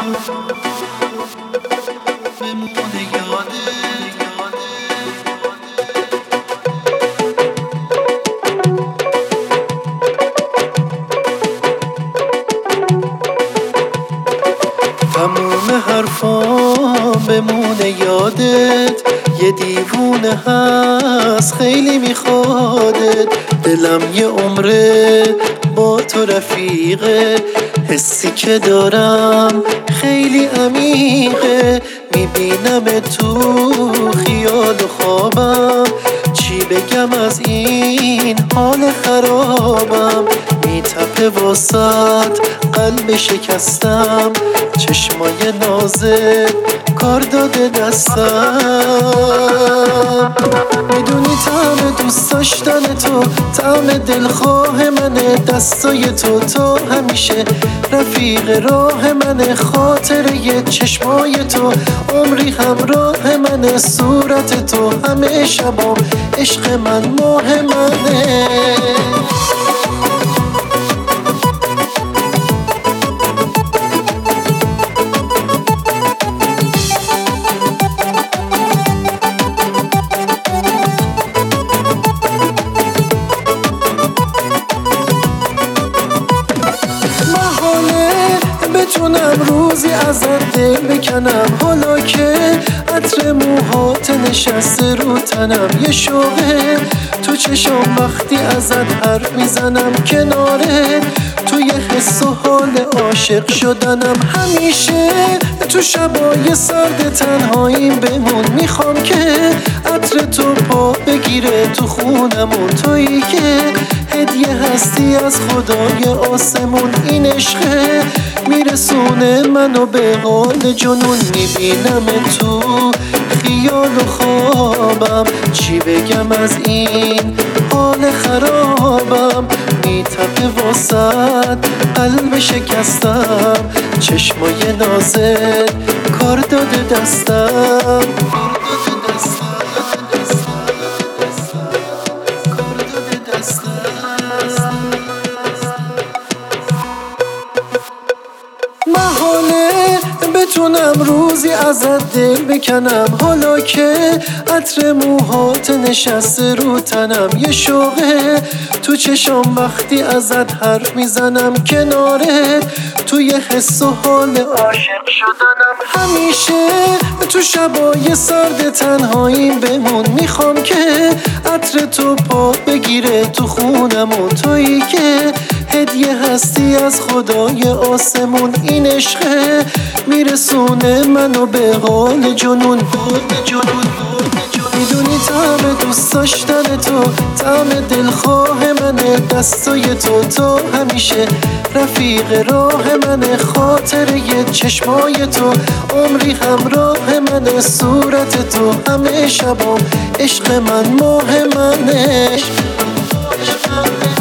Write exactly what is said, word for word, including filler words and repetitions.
بمونه یاده تموم حرفام بمونه یادت، یه دیوونه هست خیلی میخوادت. دلم یه عمره با تو رفیقه، حسی که دارم خیلی عمیقه. میبینم تو خیال و خوابم، چی بگم از این حال خرابم. میتپه واسد قلب شکستم، چشمای نازت کار داده دستم. میدونی طعم دوست داشتن تو، طعم دلخواه منه. دستای تو تا همیشه رفیق راه منه. خاطره چشمای تو عمری همراه منه. صورت تو همه شبام عشق من ماه منه. بتونم روزی ازت دل بکنم، حالا که عطر موهات نشسته رو تنم. یه شوقه تو چشام وقتی ازت حرف میزنم. کناره توی حس و حال عاشق شدنم. همیشه تو شبای سرد تنهاییم بمون. میخوام که عطر تو پا بگیره تو خونمون. تویی که هدیه هستی از خدای آسمون. این عشقه میرسونه منو به حال جنون. میبینم تو خیال و خوابم، چی بگم از این حال خرابم. میتپه واسد قلب شکستم، چشمای نازت کار داده دستم. محاله بتونم روزی ازت دل بکنم، حالا که عطر موهات نشسته رو تنم. یه شوقه تو چشام وقتی ازت حرف میزنم. کنارت توی حس و حال عاشق شدنم. همیشه تو شبای سرد تنهاییم بمون. میخوام که عطر تو پا بگیره تو خونمون. تویی که هدیه هستی از خدای آسمون. این عشقه میرسونه منو به حال جنون. میدونی طعم دوست داشتن تو، طعم دلخواه منه. دستای تو تا همیشه رفیق راه منه. خاطره چشمای تو عمری همراه منه. صورت تو همه شبام عشق من ماه منه.